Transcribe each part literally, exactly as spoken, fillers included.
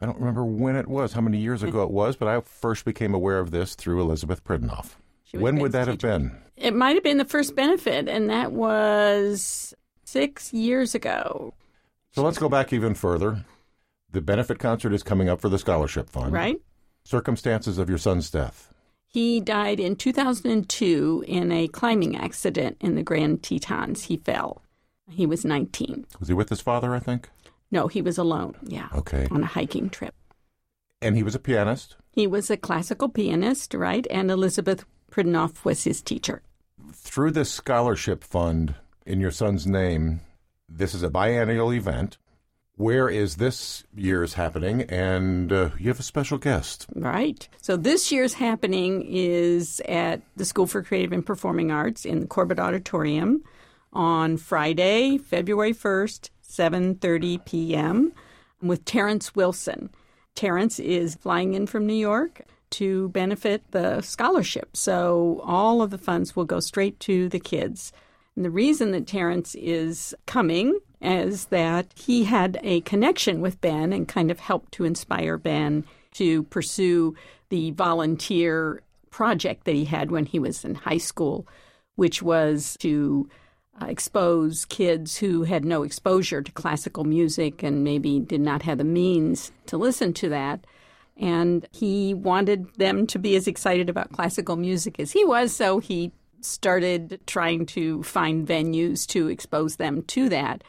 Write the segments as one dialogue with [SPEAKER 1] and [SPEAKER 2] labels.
[SPEAKER 1] I don't remember when it was, how many years ago it was, but I first became aware of this through Elizabeth Pridnoff. When would that have been?
[SPEAKER 2] It might have been the first benefit, and that was six years ago.
[SPEAKER 1] So let's go back even further. The benefit concert is coming up for the Scholarship Fund.
[SPEAKER 2] Right.
[SPEAKER 1] Circumstances of your son's death.
[SPEAKER 2] He died in two thousand two in a climbing accident in the Grand Tetons. He fell. He was nineteen.
[SPEAKER 1] Was he with his father, I think?
[SPEAKER 2] No, he was alone, yeah.
[SPEAKER 1] Okay.
[SPEAKER 2] On a hiking trip.
[SPEAKER 1] And he was a pianist?
[SPEAKER 2] He was a classical pianist, right? And Elizabeth Pridnoff was his teacher.
[SPEAKER 1] Through this scholarship fund in your son's name, this is a biennial event. Where is this year's happening? And uh, you have a special guest.
[SPEAKER 2] Right. So this year's happening is at the School for Creative and Performing Arts in the Corbett Auditorium on Friday, February first, seven thirty p.m. with Terrence Wilson. Terrence is flying in from New York to benefit the scholarship. So all of the funds will go straight to the kids. And the reason that Terrence is coming is that he had a connection with Ben and kind of helped to inspire Ben to pursue the volunteer project that he had when he was in high school, which was to uh, expose kids who had no exposure to classical music and maybe did not have the means to listen to that. And he wanted them to be as excited about classical music as he was, so he started trying to find venues to expose them to that.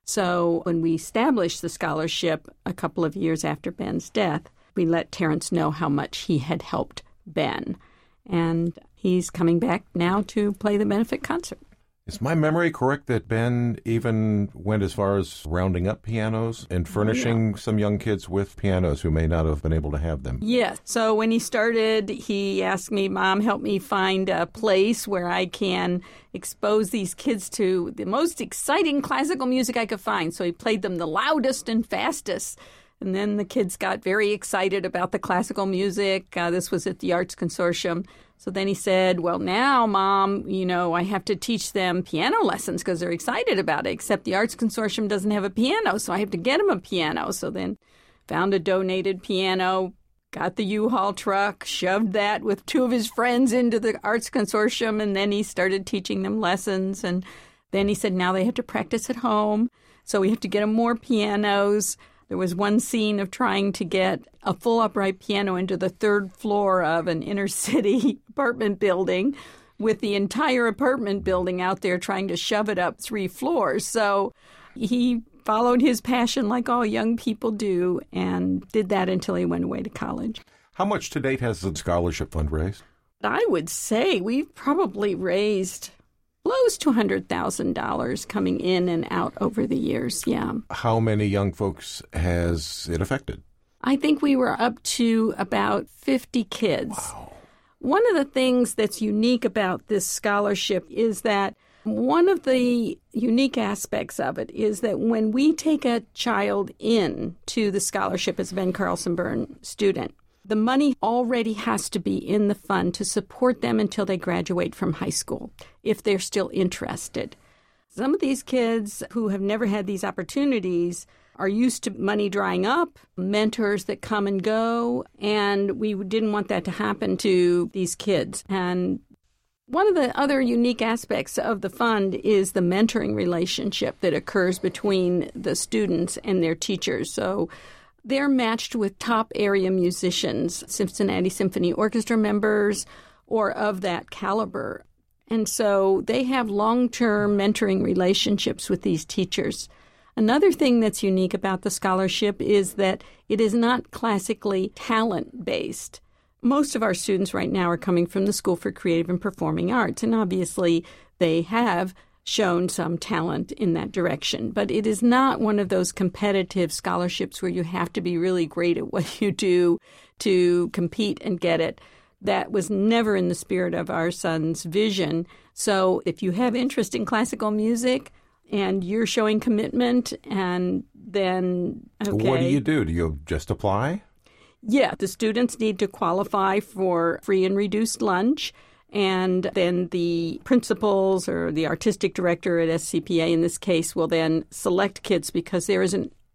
[SPEAKER 2] So when we established the scholarship a couple of years after Ben's death, we let Terrence know how much he had helped Ben. And he's coming back now to play the benefit concert.
[SPEAKER 1] Is my memory correct that Ben even went as far as rounding up pianos and furnishing yeah. some young kids with pianos who may not have been able to have them?
[SPEAKER 2] Yes. So when he started, he asked me, Mom, help me find a place where I can expose these kids to the most exciting classical music I could find. So he played them the loudest and fastest. And then the kids got very excited about the classical music. Uh, this was at the Arts Consortium. So then he said, well, now, Mom, you know, I have to teach them piano lessons because they're excited about it, except the Arts Consortium doesn't have a piano, so I have to get them a piano. So then found a donated piano, got the U-Haul truck, shoved that with two of his friends into the Arts Consortium, and then he started teaching them lessons. And then he said, now they have to practice at home, so we have to get them more pianos. There was one scene of trying to get a full upright piano into the third floor of an inner city apartment building with the entire apartment building out there trying to shove it up three floors. So he followed his passion like all young people do and did that until he went away to college.
[SPEAKER 1] How much to date has the scholarship fund raised?
[SPEAKER 2] I would say we've probably raised close to one hundred thousand dollars coming in and out over the years, yeah.
[SPEAKER 1] How many young folks has it affected?
[SPEAKER 2] I think we were up to about fifty kids.
[SPEAKER 1] Wow.
[SPEAKER 2] One of the things that's unique about this scholarship is that one of the unique aspects of it is that when we take a child in to the scholarship as a Ben Carlson Byrne student, the money already has to be in the fund to support them until they graduate from high school, if they're still interested. Some of these kids who have never had these opportunities are used to money drying up, mentors that come and go, and we didn't want that to happen to these kids. And one of the other unique aspects of the fund is the mentoring relationship that occurs between the students and their teachers. So they're matched with top area musicians, Cincinnati Symphony Orchestra members, or of that caliber. And so they have long-term mentoring relationships with these teachers. Another thing that's unique about the scholarship is that it is not classically talent-based. Most of our students right now are coming from the School for Creative and Performing Arts, and obviously they have shown some talent in that direction. But it is not one of those competitive scholarships where you have to be really great at what you do to compete and get it. That was never in the spirit of our son's vision. So if you have interest in classical music and you're showing commitment, and then, okay.
[SPEAKER 1] What do you do? Do you just apply?
[SPEAKER 2] Yeah, the students need to qualify for free and reduced lunch. And then the principals or the artistic director at S C P A in this case will then select kids because there is an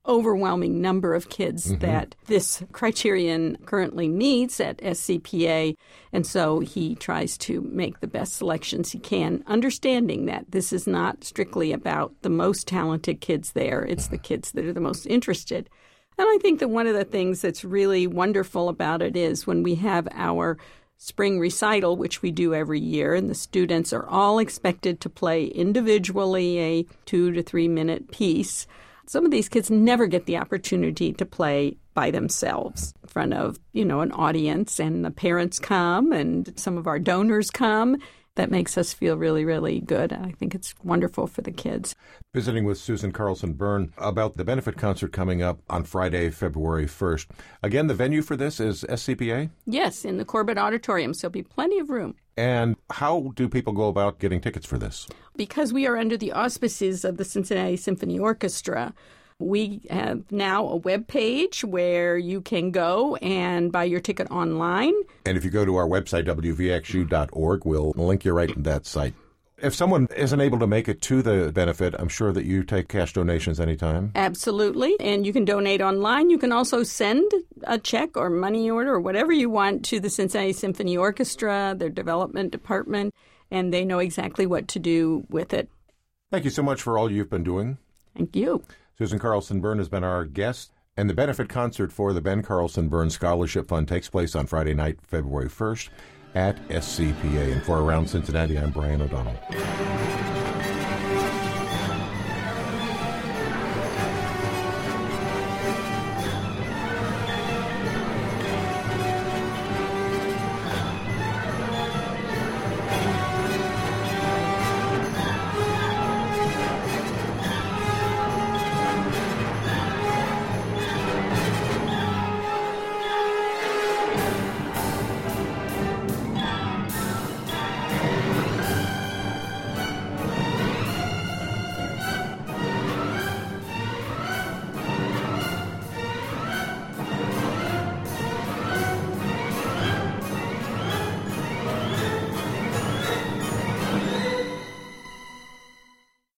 [SPEAKER 2] overwhelming number of kids
[SPEAKER 1] Mm-hmm.
[SPEAKER 2] that this criterion currently meets at S C P A, and so he tries to make the best selections he can, understanding that this is not strictly about the most talented kids there. It's the kids that are the most interested. And I think that one of the things that's really wonderful about it is when we have our spring recital, which we do every year, and the students are all expected to play individually a two to three minute piece. Some of these kids never get the opportunity to play by themselves in front of, you know, an audience, and the parents come and some of our donors come. That makes us feel really, really good. I think it's wonderful for the kids.
[SPEAKER 1] Visiting with Susan Carlson Byrne about the benefit concert coming up on Friday, February first. Again, the venue for this is S C P A?
[SPEAKER 2] Yes, in the Corbett Auditorium, so there'll be plenty of room.
[SPEAKER 1] And how do people go about getting tickets for this?
[SPEAKER 2] Because we are under the auspices of the Cincinnati Symphony Orchestra, we have now a web page where you can go and buy your ticket online.
[SPEAKER 1] And if you go to our website, w v x u dot org, we'll link you right to that site. If someone isn't able to make it to the benefit, I'm sure that you take cash donations anytime.
[SPEAKER 2] Absolutely. And you can donate online. You can also send a check or money order or whatever you want to the Cincinnati Symphony Orchestra, their development department, and they know exactly what to do with it.
[SPEAKER 1] Thank you so much for all you've been doing.
[SPEAKER 2] Thank you.
[SPEAKER 1] Susan Carlson Byrne has been our guest, and the benefit concert for the Ben Carlson Byrne Scholarship Fund takes place on Friday night, February first at S C P A. And for Around Cincinnati, I'm Brian O'Donnell.